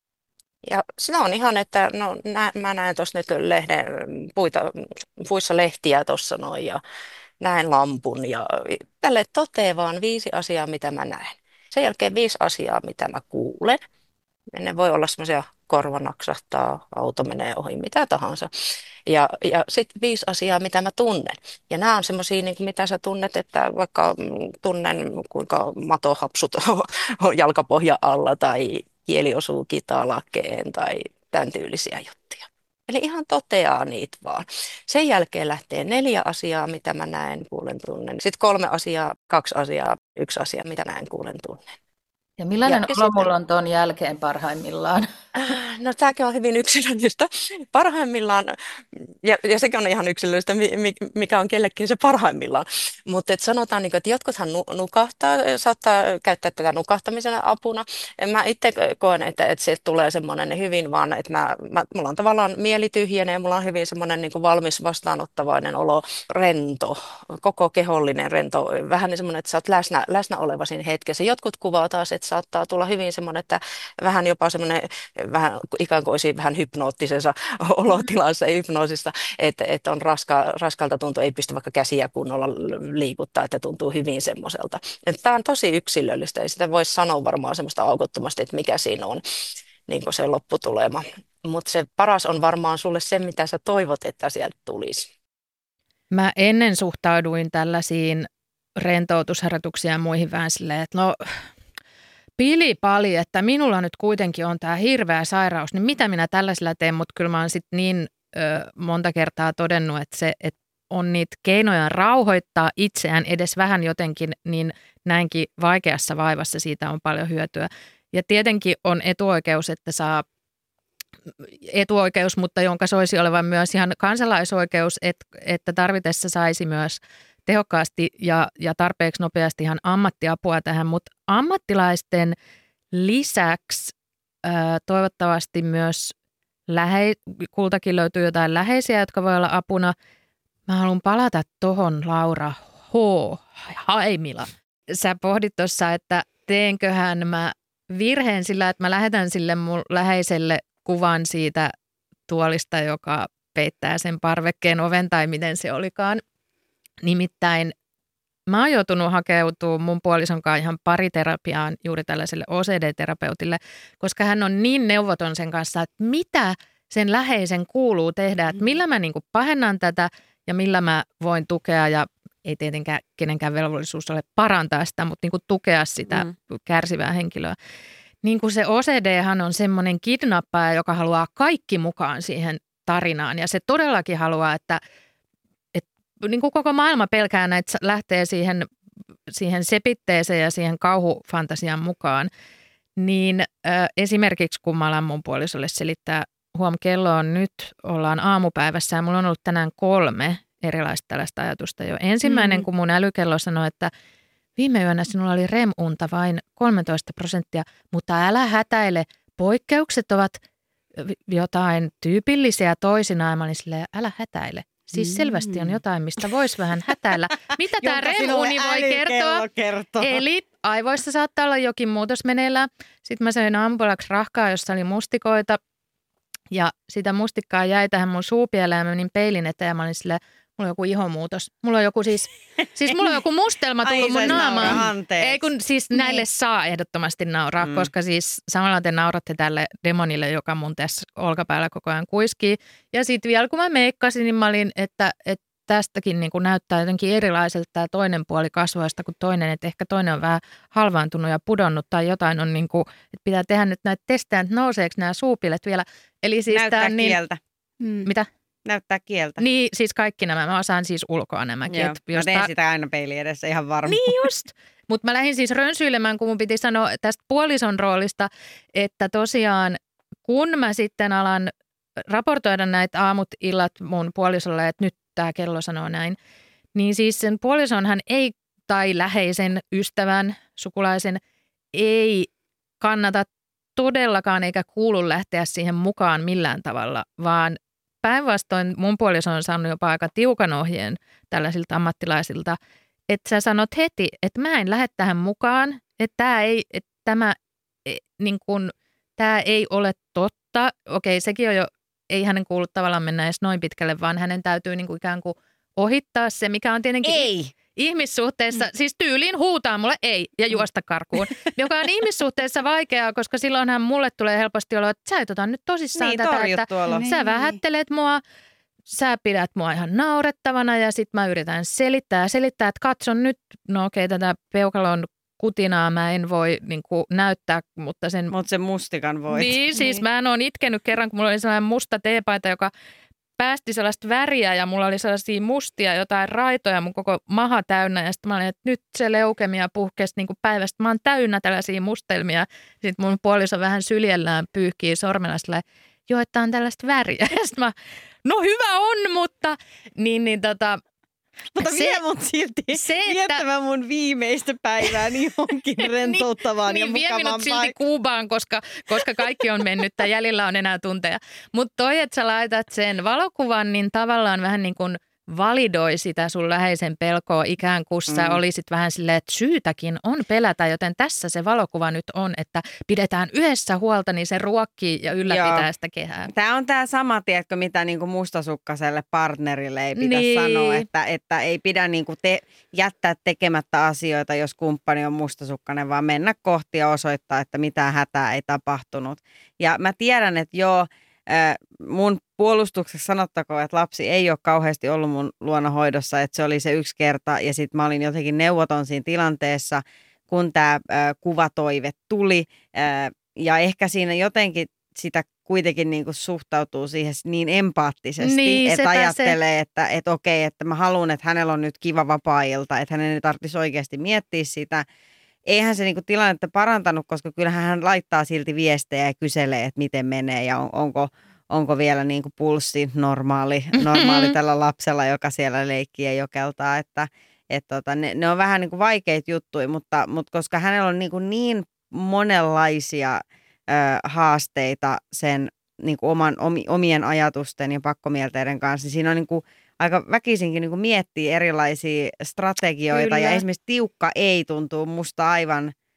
S4: Ja se on ihan, että no, nä, mä näen tuossa nyt lehden, puita, puissa lehtiä tuossa noin ja näen lampun ja tälle toteaa vaan viisi asiaa, mitä mä näen. Sen jälkeen viisi asiaa, mitä mä kuulen. Ne voi olla semmoisia korva naksahtaa, auto menee ohi, mitä tahansa. Ja, ja sitten viisi asiaa, mitä mä tunnen. Ja nämä on semmoisia, niin mitä sä tunnet, että vaikka tunnen, kuinka mato hapsut on jalkapohjan alla tai kieli osuu kitalakeen tai tämän tyylisiä juttuja. Eli ihan toteaa niitä vaan. Sen jälkeen lähtee neljä asiaa, mitä mä näen, kuulen, tunnen. Sitten kolme asiaa, kaksi asiaa, yksi asia, mitä näen, kuulen, tunnen.
S5: Ja millainen
S4: ja
S5: olo mulla on tuon jälkeen parhaimmillaan?
S4: No tämäkin on hyvin yksilöllistä. Parhaimmillaan, ja, ja sekin on ihan yksilöllistä, mikä on kellekin se parhaimmillaan. Mutta sanotaan, että jotkuthan nukahtaa, saattaa käyttää tätä nukahtamisen apuna. Mä itse koen, että, että se tulee semmoinen hyvin vaan, että mä, mä, mulla on tavallaan mieli tyhjenee, mulla on hyvin semmoinen niin kuin valmis vastaanottavainen olo, rento, koko kehollinen rento, vähän niin semmoinen, että sä oot läsnä, läsnä oleva siinä hetkessä. Jotkut kuvaa taas, että saattaa tulla hyvin semmoinen, että vähän jopa semmoinen, vähän ikään kuin olisi vähän hypnoottisessa olotilassa, hypnoosissa, että, että on raska, raskalta tuntuu, ei pysty vaikka käsiä kunnolla liikuttaa, että tuntuu hyvin semmoiselta. Tämä on tosi yksilöllistä, ei sitä voi sanoa varmaan semmoista aukottomasti, että mikä siinä on niin kuin se lopputulema. Mutta se paras on varmaan sulle se, mitä sä toivot, että sieltä tulisi.
S2: Mä ennen suhtauduin tällaisiin rentoutusharjoituksiin ja muihin vähän silleen, että no pilipali, että minulla nyt kuitenkin on tämä hirveä sairaus, niin mitä minä tällaisella teen, mutta kyllä mä oon sitten niin ö, monta kertaa todennut, että se että on niitä keinoja rauhoittaa itseään edes vähän jotenkin, niin näinkin vaikeassa vaivassa siitä on paljon hyötyä. Ja tietenkin on etuoikeus, että saa etuoikeus, mutta jonka soisi olevan myös ihan kansalaisoikeus, että, että tarvitessa saisi myös tehokkaasti ja, ja tarpeeksi nopeasti ihan ammattiapua tähän, mutta ammattilaisten lisäksi ää, toivottavasti myös lähe, kultakin löytyy jotain läheisiä, jotka voi olla apuna. Mä haluan palata tohon, Laura H. Haimila. Sä pohdit tuossa, että teenköhän mä virheen sillä, että mä lähetän sille mun läheiselle kuvan siitä tuolista, joka peittää sen parvekkeen oven tai miten se olikaan. Nimittäin mä oon joutunut hakeutumaan mun puolison kanssa ihan pariterapiaan juuri tällaiselle O C D-terapeutille, koska hän on niin neuvoton sen kanssa, että mitä sen läheisen kuuluu tehdä, että millä mä niin kuin pahennan tätä ja millä mä voin tukea ja ei tietenkään kenenkään velvollisuus ole parantaa sitä, mutta niin kuin tukea sitä mm. kärsivää henkilöä. Niin kuin se O C D:han on semmoinen kidnappaaja, joka haluaa kaikki mukaan siihen tarinaan ja se todellakin haluaa, että, että niin kuin koko maailma pelkää näitä lähtee siihen, siihen sepitteeseen ja siihen kauhufantasian mukaan. Niin äh, esimerkiksi kun mä alan mun puolisolle selittää, huom, kello on nyt, ollaan aamupäivässä ja mulla on ollut tänään kolme erilaista tällaista ajatusta jo. Ensimmäinen, mm. kun mun älykello sanoi, että viime yönä sinulla oli R E M-unta vain kolmetoista prosenttia, mutta älä hätäile, poikkeukset ovat jotain tyypillisiä toisinaan. Mä olin silleen, älä hätäile. Siis selvästi on jotain, mistä voisi vähän hätäillä. Mitä tämä R E M-uni voi kertoa?
S1: kertoo?
S2: Eli aivoissa saattaa olla jokin muutos meneillään. Sitten mä söin aamupalaksi rahkaa, jossa oli mustikoita. Ja sitä mustikkaa jäi tähän mun suupieleen ja mä menin peilin eteen ja mä olin silleen, mulla on joku ihomuutos. Mulla on joku siis, siis mulla on joku mustelma tullut mun naamaan. Ei kun siis niin. Näille saa ehdottomasti nauraa, mm. koska siis samalla te nauratte tälle demonille, joka mun tässä olkapäällä koko ajan kuiskii. Ja sitten vielä kun mä meikkasin, niin mä olin, että, että tästäkin niin kuin näyttää jotenkin erilaiselta tämä toinen puoli kasvoista kuin toinen. Että ehkä toinen on vähän halvaantunut ja pudonnut tai jotain on niin kuin, että pitää tehdä nyt näitä testejä, että nouseeko nämä suupilet vielä. Eli siis
S1: näyttää
S2: niin,
S1: kieltä.
S2: Mm. Mitä?
S1: Näyttää kieltä.
S2: Niin, siis kaikki nämä. Mä osaan siis ulkoa nämäkin.
S1: Joo, mä teen ta- sitä aina peilin edessä ihan varma.
S2: Niin just. Mutta mä lähdin siis rönsyilemään, kun mun piti sanoa tästä puolison roolista, että tosiaan kun mä sitten alan raportoida näitä aamut, illat mun puolisolle, että nyt tämä kello sanoo näin, niin siis sen puolisonhan ei, tai läheisen ystävän, sukulaisen, ei kannata todellakaan eikä kuulu lähteä siihen mukaan millään tavalla, vaan päinvastoin mun puoliso on saanut jopa aika tiukan ohjeen tällaisilta ammattilaisilta, että sä sanot heti, että mä en lähde tähän mukaan, että tämä ei, että tämä, niin kun, tämä ei ole totta. Okei, sekin on jo, ei hänen kuulu tavallaan mennä edes noin pitkälle, vaan hänen täytyy niin kuin ikään kuin ohittaa se, mikä on tietenkin
S1: ei.
S2: ihmissuhteessa, siis tyyliin huutaa mulle ei ja juosta karkuun, joka on ihmissuhteessa vaikeaa, koska silloinhan mulle tulee helposti olo, että sä et ota nyt tosissaan
S1: niin,
S2: tätä, että
S1: tuolla.
S2: sä vähättelet mua, sä pidät mua ihan naurettavana ja sit mä yritän selittää ja selittää, että katson nyt, no okei, tätä peukalon kutinaa mä en voi niin kuin, näyttää, mutta sen...
S1: Mutta sen mustikan voit.
S2: Niin, siis niin. Mä en ole itkenyt kerran, kun mulla oli sellainen musta teepaita, joka päästi sellaista väriä ja mulla oli sellaisia mustia jotain raitoja mun koko maha täynnä ja sitten mä olin, että nyt se leukemia puhkesi niin kuin päivästä. Mä oon täynnä tällaisia mustelmia. Sitten mun puoliso vähän syljellään pyyhkii sormella sillä joo, että on tällaista väriä. Ja sitten mä, no hyvä on, mutta niin, niin tota...
S1: Mutta se, vie mut silti se, viettämään että, mun viimeistä päivää niin johonkin rentouttavaan
S2: niin,
S1: ja
S2: niin,
S1: mukavaan
S2: paikkaan. Silti Kuubaan, koska, koska kaikki on mennyt ja jäljellä on enää tunteja. Mutta toi, että sä laitat sen valokuvan, niin tavallaan vähän niin kuin validoi sitä sun läheisen pelkoa ikään kuin sä mm. olisit vähän silleen, että syytäkin on pelätä, joten tässä se valokuva nyt on, että pidetään yhdessä huolta, niin se ruokkii ja ylläpitää Joo. sitä kehää.
S1: Tämä on tämä sama, tiedätkö, mitä niinku mustasukkaiselle partnerille ei pidä
S2: niin.
S1: sanoa, että, että ei pidä niinku te, jättää tekemättä asioita, jos kumppani on mustasukkainen, vaan mennä kohti ja osoittaa, että mitään hätää ei tapahtunut. Ja mä tiedän, että joo, mun puolustuksessa sanottakoon, että lapsi ei ole kauheasti ollut mun luona hoidossa, että se oli se yksi kerta ja sitten mä olin jotenkin neuvoton siinä tilanteessa, kun tämä kuvatoive tuli ja ehkä siinä jotenkin sitä kuitenkin niin kuin suhtautuu siihen niin empaattisesti,
S2: niin,
S1: että ajattelee, se. että, että okei, että mä haluan, että hänellä on nyt kiva vapaa-ilta, että hänen ei tarvitsisi oikeasti miettiä sitä. Eihän se niinku tilannetta parantanut, koska kyllähän hän laittaa silti viestejä ja kyselee, että miten menee ja on, onko, onko vielä niinku pulssi normaali, normaali tällä lapsella, joka siellä leikkii ja jokeltaa. Että, et tota, ne, ne on vähän niinku vaikeita juttuja, mutta, mutta koska hänellä on niinku niin monenlaisia ö, haasteita sen niinku oman, omien ajatusten ja pakkomielteiden kanssa, niin siinä on niinku aika väkisinkin niin kuin miettii erilaisia strategioita. Kyllä. Ja esimerkiksi tiukka ei tuntuu musta aivan,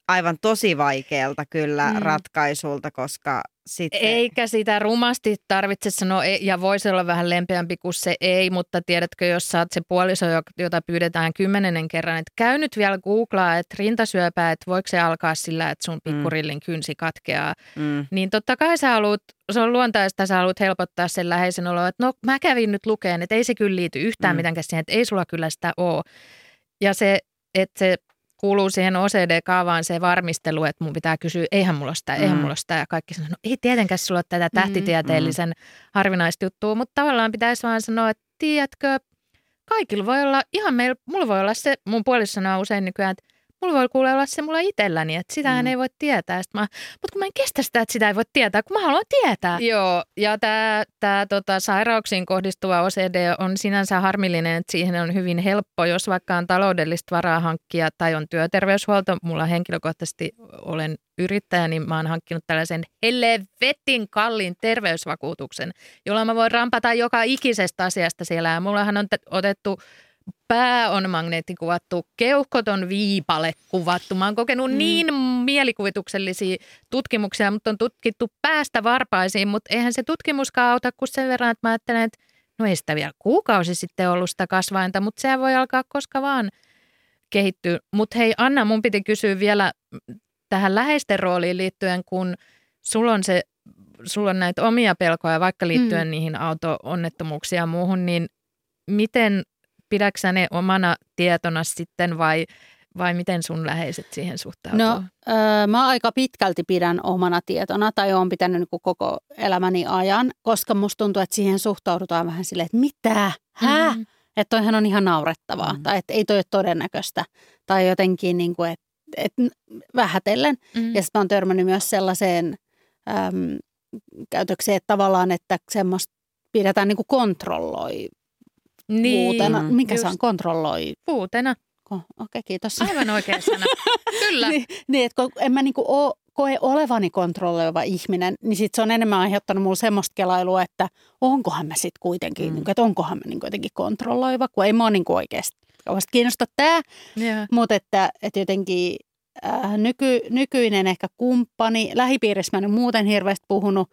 S1: aivan tosi vaikealta kyllä
S2: Mm.
S1: ratkaisulta, koska sitten...
S2: Eikä sitä rumasti tarvitse sanoa, ei- ja voisi olla vähän lempeämpi kuin se ei, mutta tiedätkö, jos sä oot se puoliso, jo- jota pyydetään kymmenennen kerran, että käy nyt vielä googlaa, että rintasyöpää, että voiko se alkaa sillä, että sun pikkurillin kynsi katkeaa,
S1: Mm.
S2: niin totta kai sä haluat, se on luontaista, sä haluat helpottaa sen läheisen oloa, että no mä kävin nyt lukeen, että ei se kyllä liity yhtään
S1: Mm.
S2: mitenkään siihen, että ei sulla kyllä sitä ole. Ja se, että se kuuluu siihen O C D-kaavaan se varmistelu, että mun pitää kysyä, eihän mulla ole sitä, eihän
S1: Mm.
S2: mulla ole sitä. Ja kaikki sanoo, no ei tietenkään sulla ole tätä tähtitieteellisen harvinaista juttua, mutta tavallaan pitäisi vaan sanoa, että tiedätkö, kaikilla voi olla, ihan meillä, mulla voi olla se, mun puoliso sanoo usein nykyään, että mulla voi kuule olla se mulla itselläni, että sitähän
S1: Mm.
S2: ei voi tietää. Mä, mutta kun mä en kestä sitä, että sitä ei voi tietää, kun mä haluan tietää. Joo, ja tämä tää, tota, sairauksiin kohdistuva O C D on sinänsä harmillinen, että siihen on hyvin helppo, jos vaikka on taloudellista varaa hankkia tai on työterveyshuolto. Mulla henkilökohtaisesti olen yrittäjä, niin mä oon hankkinut tällaisen helvetin kalliin terveysvakuutuksen, jolla mä voin rampata joka ikisestä asiasta siellä. Ja mullahan on t- otettu pää on magneettikuvattu, keuhkot on viipale kuvattu. Mä oon kokenut mm. niin mielikuvituksellisia tutkimuksia, mutta on tutkittu päästä varpaisiin, mutta eihän se tutkimuskaan auta kuin sen verran, että mä ajattelen, että no ei sitä vielä kuukausi sitten ollut sitä kasvainta, mutta sehän voi alkaa koska vaan kehittyä. Mutta hei Anna, mun piti kysyä vielä tähän läheisten rooliin liittyen, kun sulla on, se, sulla on näitä omia pelkoja, vaikka liittyen mm. niihin auto-onnettomuuksiin ja muuhun, niin miten pidätkö sä ne omana tietona sitten vai, vai miten sun läheiset siihen suhtautuu?
S3: No öö, mä aika pitkälti pidän omana tietona tai oon pitänyt niin kuin koko elämäni ajan, koska musta tuntuu, että siihen suhtaudutaan vähän silleen, että mitä? Hää? Mm-hmm. Että toihan on ihan naurettavaa mm-hmm. tai että ei toi ole todennäköistä tai jotenkin niin kuin, että, että vähätellen. Mm-hmm. Ja sitten mä oon törmännyt myös sellaiseen äm, käytökseen, että tavallaan, että semmoista pidetään niin kuin kontrolloi.
S2: Niin,
S3: Puutena. Mikä
S2: just.
S3: se on? Kontrolloi.
S2: Puutena.
S3: Okei, okay, kiitos.
S2: Aivan oikea sana. Kyllä.
S3: niin, niin, että en mä niinku oo, koe olevani kontrolloiva ihminen, niin sit se on enemmän aiheuttanut mulle semmoista kelailua, että onkohan mä sitten kuitenkin, mm. niin, että onkohan mä niinku jotenkin kontrolloiva, kun ei mua niinku oikeasti kauheasti kiinnosta tämä.
S2: Yeah.
S3: Mutta että, että jotenkin äh, nyky, nykyinen ehkä kumppani, lähipiirissä mä en ole muuten hirveästi puhunut,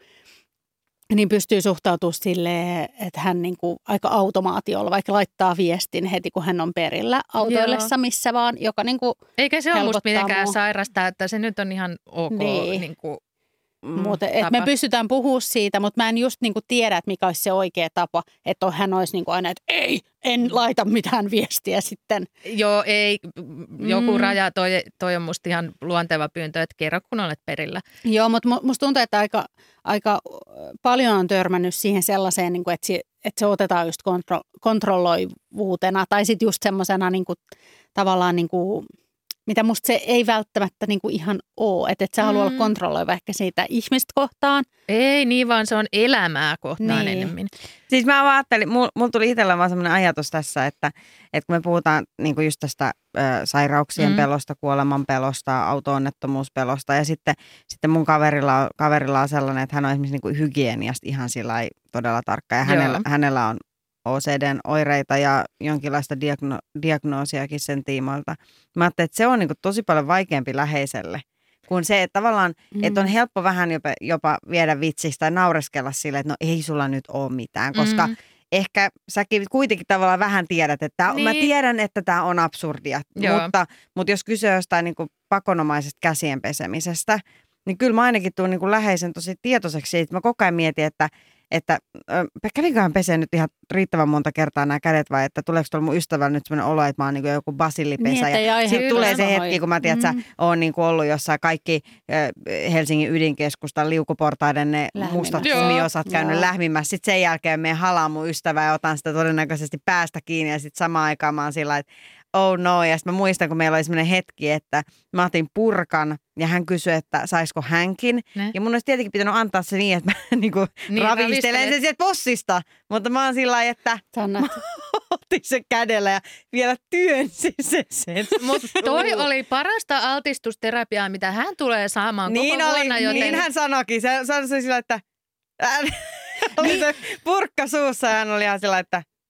S3: niin pystyy suhtautumaan silleen, että hän niin kuin aika automaatiolla vaikka laittaa viestin heti, kun hän on perillä autoillessa missä vaan, joka niin kuin
S2: eikä se ole musta mitenkään
S3: mua.
S2: sairasta, että se nyt on ihan ok.
S3: Niin.
S2: Niin kuin,
S3: mm, mutta et me pystytään puhumaan siitä, mutta mä en just niin kuin tiedä, että mikä olisi se oikea tapa, että hän olisi niin kuin aina, että ei, en laita mitään viestiä sitten.
S2: Joo, ei. Joku
S3: Mm.
S2: raja, toi, toi on musta ihan luonteva pyyntö, että kerro kun olet perillä.
S3: Joo, mutta musta tuntuu, että aika, aika paljon on törmännyt siihen sellaiseen, niin kuin, että, se, että se otetaan just kontro, kontrolloivuutena tai sitten just semmoisena niin kuin, tavallaan, niin kuin, mitä musta se ei välttämättä niin kuin ihan ole. Että et sä haluaa olla kontrolloiva ehkä siitä ihmistä kohtaan.
S2: Ei niin, vaan se on elämää kohtaan
S3: Niin.
S2: enemmän.
S1: Siis mä vaan ajattelin, mulla mul tuli itsellä vaan semmoinen ajatus tässä, että, että kun me puhutaan niin kuin just tästä ö, sairauksien
S2: Mm.
S1: pelosta, kuoleman pelosta, auto-onnettomuuspelosta ja sitten, sitten mun kaverilla on, kaverilla on sellainen, että hän on esimerkiksi niin kuin hygieniasta ihan sillä lailla todella tarkka ja hänellä, hänellä on O C D:n oireita ja jonkinlaista diagno- diagnoosiakin sen tiimoilta. Mä ajattelin, että se on niin kuin tosi paljon vaikeampi läheiselle kuin se, että tavallaan, mm. että on helppo vähän jopa, jopa viedä vitsistä tai naureskella sille, että no ei sulla nyt ole mitään, koska mm. ehkä säkin kuitenkin tavallaan vähän tiedät, että niin. Mä tiedän, että tämä on absurdia, mutta, mutta jos kysyy jostain niin kuin pakonomaisesta käsien pesemisestä, niin kyllä mä ainakin tuun niin kuin läheisen tosi tietoiseksi, että mä koko ajan mietin, että että kävinköhän pesee nyt ihan riittävän monta kertaa nämä kädet vai että tuleeko tuolla mun ystävällä nyt sellainen olo, että mä oon niin kuin joku basillipesä.
S3: Niin,
S1: ja sitten tulee se hetki, kun mä tiedän, että
S3: mm.
S1: sä oon niin kuin ollut jossain kaikki Helsingin ydinkeskustan liukuportaiden ne mustat kumiosat käynyt lähmimässä. Sitten sen jälkeen menen halaan mun ystävää ja otan sitä todennäköisesti päästä kiinni ja sitten samaan aikaan mä oon sillä että oh no, ja sitten mä muistan, kun meillä oli semmoinen hetki, että mä otin purkan ja hän kysyi, että saisiko hänkin. Ne. Ja mun olisi tietenkin pitänyt antaa se niin, että mä niinku niin, ravistelen sen sieltä bossista. Mutta mä oon sillä lailla, että Sannat. Mä otin sen kädellä ja vielä työnsin sen sen.
S2: Mutta toi oli parasta altistusterapiaa, mitä hän tulee saamaan
S1: niin
S2: koko
S1: oli,
S2: vuonna. Joten...
S1: Niin hän sanoikin. Se sanoi sillä, että oli se purkka suussa ja hän oli ihan sillä, että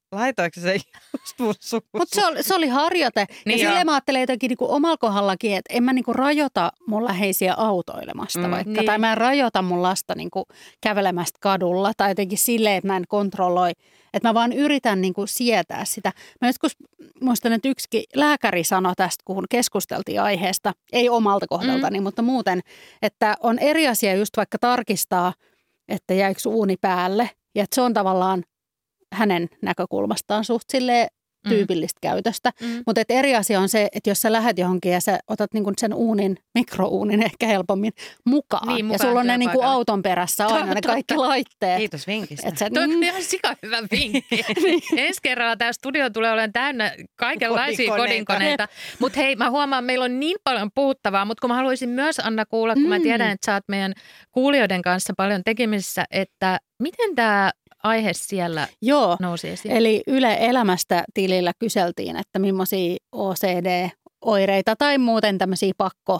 S1: laitoiko se just mun suuhun?
S3: Mutta se oli, se oli harjoite.
S2: Niin
S3: ja
S2: joo.
S3: silleen mä ajattelen jotenkin niinku omalla kohdallakin, että en mä niinku rajoita mun läheisiä autoilemasta
S1: Mm,
S3: vaikka.
S2: niin.
S3: Tai mä en rajoita mun lasta niinku kävelemästä kadulla. Tai jotenkin silleen, että mä en kontrolloi. Että mä vaan yritän niinku sietää sitä. Mä joskus muistan, että yksikin lääkäri sanoi tästä, kun keskusteltiin aiheesta. Ei omalta kohdaltani, mm. mutta muuten. Että on eri asia just vaikka tarkistaa, että jäikö uuni päälle. Ja että se on tavallaan hänen näkökulmastaan suht silleen tyypillistä mm. käytöstä.
S2: Mm.
S3: Mutta eri asia on se, että jos sä lähdet johonkin ja sä otat niinku sen uunin, mikrouunin ehkä helpommin mukaan.
S2: Niin,
S3: ja
S2: mukaan
S3: sulla on ne niinku
S2: työpaikalle.
S3: auton perässä aina ne kaikki laitteet.
S1: Kiitos vinkistä.
S3: Et sä,
S2: Tuo on
S3: mm,
S2: ihan sika hyvä vinkki. Ensi kerralla tämä studio tulee olemaan täynnä kaikenlaisia
S1: Kodinkoneita.
S2: kodinkoneita. Mutta hei, mä huomaan, meillä on niin paljon puhuttavaa, mutta kun mä haluaisin myös, Anna, kuulla, kun mä
S3: Mm.
S2: tiedän, että sä oot meidän kuulijoiden kanssa paljon tekemisissä, että miten tämä aihe siellä
S3: joo,
S2: nousi esiin?
S3: eli Yle Elämästä tilillä kyseltiin, että millaisia O C D-oireita tai muuten tämmöisiä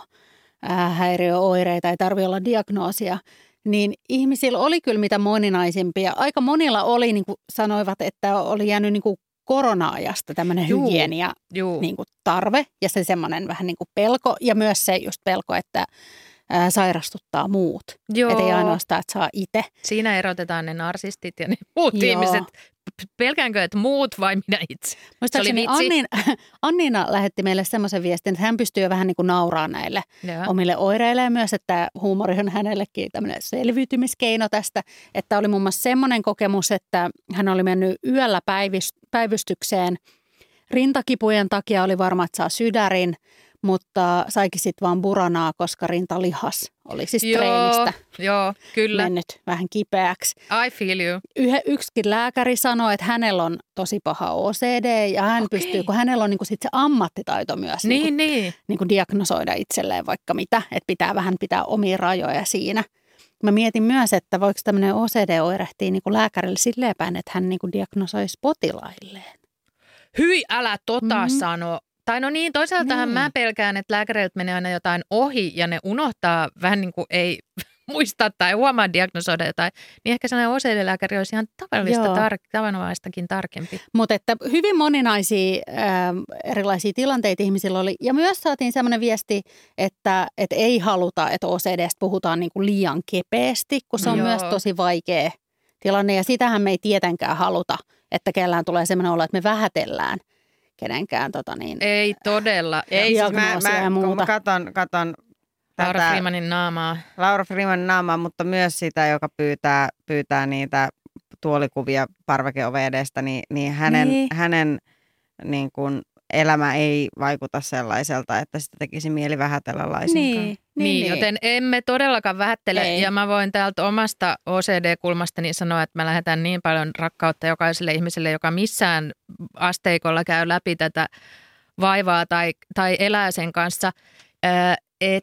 S3: pakkohäiriöoireita, ei tarvitse olla diagnoosia, niin ihmisillä oli kyllä mitä moninaisimpia. Aika monilla oli, niin kuin sanoivat, että oli jäänyt niin kuin korona-ajasta tämmöinen
S2: Juu.
S3: hygienia
S2: Juu.
S3: niin kuin tarve ja se semmoinen vähän niin kuin pelko ja myös se just pelko, että ää, sairastuttaa muut.
S2: Joo.
S3: Että ei ainoastaan, että saa itse.
S2: Siinä erotetaan ne narsistit ja ne muut
S3: Joo.
S2: ihmiset. Pelkäänkö, että muut vai minä itse?
S3: Muistaakseni
S2: vitsi.
S3: Anniina, Anniina lähetti meille semmoisen viestin, että hän pystyy jo vähän niin kuin nauraa näille
S2: Joo.
S3: omille oireille ja myös, että huumori on hänellekin tämmöinen selviytymiskeino tästä. Että oli muun muassa semmoinen kokemus, että hän oli mennyt yöllä päivys- päivystykseen. Rintakipujen takia oli varma, että saa sydärin, mutta saikin sitten vaan buranaa, koska rintalihas oli siis
S2: Joo,
S3: treenistä
S2: joo, kyllä.
S3: mennyt vähän kipeäksi.
S2: I feel you.
S3: Yhe, yksikin lääkäri sanoi, että hänellä on tosi paha O C D ja hän
S2: Okei.
S3: pystyy, kun hänellä on niinku sit se ammattitaito myös
S2: Niin,
S3: niinku,
S2: niin.
S3: niinku diagnosoida itselleen vaikka mitä, että pitää vähän pitää omia rajoja siinä. Mä mietin myös, että voiko tämmöinen O C D oirehtia niinku lääkärille silleen päin, että hän niinku diagnosoisi potilailleen.
S2: Hyi, älä tota
S3: Mhm.
S2: sano. Tai no niin, toisaaltahan
S3: Niin.
S2: mä pelkään, että lääkäreiltä menee aina jotain ohi ja ne unohtaa vähän niin kuin ei muistaa tai huomaa diagnosoida jotain. Niin ehkä sellainen O C D-lääkäri olisi ihan tavallista
S3: Joo.
S2: tar- tavanovaistakin tarkempi.
S3: Mutta että hyvin moninaisia ää, erilaisia tilanteita ihmisillä oli. Ja myös saatiin sellainen viesti, että, että ei haluta, että O C D:stä puhutaan niinku liian kepeästi, kun se on
S2: Joo.
S3: myös tosi vaikea tilanne. Ja sitähän me ei tietenkään haluta, että kellään tulee sellainen olo, että me vähätellään kenenkään tota niin,
S2: Ei todella.
S1: Ei, siis mä,
S3: diagnoosia ja
S1: mä, kun
S3: muuta.
S1: mä katon, katon
S2: Laura
S1: tätä
S2: Freemanin naamaa.
S1: Laura Freemanin naamaa, mutta myös sitä, joka pyytää, pyytää niitä tuolikuvia parvekeoven edestä, niin, niin hänen,
S3: Niin.
S1: hänen niin kuin, elämä ei vaikuta sellaiselta, että sitä tekisi mieli vähätellä laisinkaan.
S3: Niin,
S2: Niin, niin, joten emme todellakaan vähättele.
S3: Ei.
S2: Ja mä voin täältä omasta O C D-kulmastani sanoa, että mä lähetän niin paljon rakkautta jokaiselle ihmiselle, joka missään asteikolla käy läpi tätä vaivaa tai, tai elää sen kanssa, ää,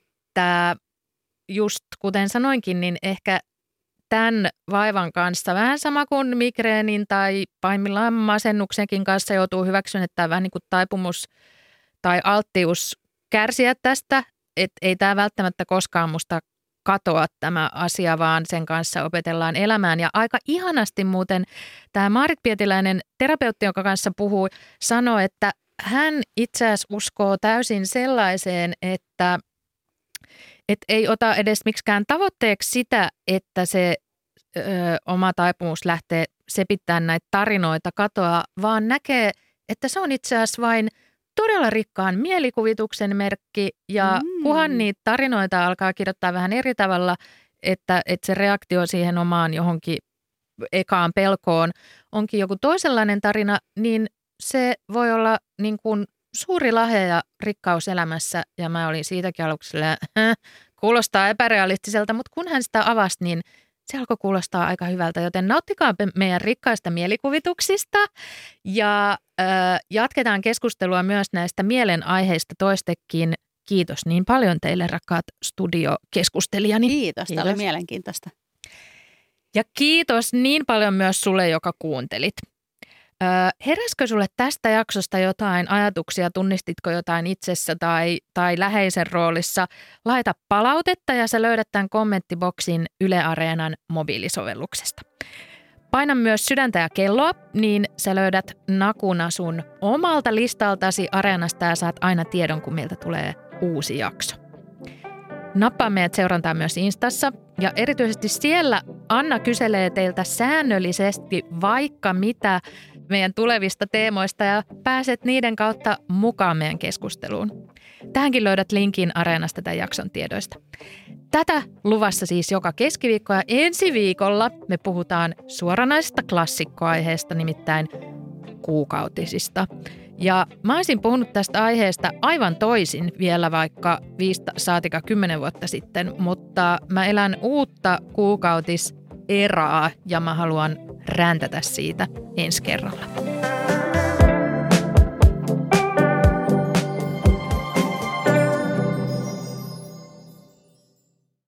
S2: että just kuten sanoinkin, niin ehkä tämän vaivan kanssa vähän sama kuin migreenin tai pahimmillaan masennuksenkin kanssa joutuu hyväksymään, että tämä vähän niin kuin taipumus tai alttius kärsiä tästä, että ei tämä välttämättä koskaan musta katoa tämä asia, vaan sen kanssa opetellaan elämään. Ja aika ihanasti muuten tämä Maarit Pietiläinen, terapeutti, jonka kanssa puhuu, sanoi, että hän itse asiassa uskoo täysin sellaiseen, että et ei ota edes miksikään tavoitteeksi sitä, että se ö, oma taipumus lähtee sepittämään näitä tarinoita katoa, vaan näkee, että se on itse asiassa vain todella rikkaan mielikuvituksen merkki ja
S3: Mm.
S2: kunhan niitä tarinoita alkaa kirjoittaa vähän eri tavalla, että, että se reaktio siihen omaan johonkin ekaan pelkoon onkin joku toisenlainen tarina, niin se voi olla niin kuin suuri lahja ja rikkaus elämässä. Ja mä olin siitäkin aluksi silleen, kuulostaa epärealistiselta, mutta kun hän sitä avasi, niin se alkoi kuulostaa aika hyvältä, joten nauttikaa meidän rikkaista mielikuvituksista ja äh, jatketaan keskustelua myös näistä mielenaiheista toistekin. Kiitos niin paljon teille, rakkaat studiokeskustelijani.
S3: Kiitos, tämä oli
S2: Kiitos.
S3: mielenkiintoista.
S2: Ja kiitos niin paljon myös sulle, joka kuuntelit. Öö, heräskö sulle tästä jaksosta jotain ajatuksia, tunnistitko jotain itsessä tai, tai läheisen roolissa? Laita palautetta ja sä löydät tämän kommenttiboksin Yle Areenan mobiilisovelluksesta. Paina myös sydäntä ja kelloa, niin sä löydät Nakuna sun omalta listaltasi Areenasta ja saat aina tiedon, kun meiltä tulee uusi jakso. Nappaa meidät seurantaa myös Instassa ja erityisesti siellä Anna kyselee teiltä säännöllisesti vaikka mitä meidän tulevista teemoista ja pääset niiden kautta mukaan meidän keskusteluun. Tähänkin löydät linkin Areenasta tämän jakson tiedoista. Tätä luvassa siis joka keskiviikko ja ensi viikolla me puhutaan suoranaisesta klassikkoaiheesta, nimittäin kuukautisista. Ja mä olisin puhunut tästä aiheesta aivan toisin vielä vaikka viistä saatika kymmenen vuotta sitten, mutta mä elän uutta kuukautiseraa ja mä haluan räntätä siitä ensi kerralla.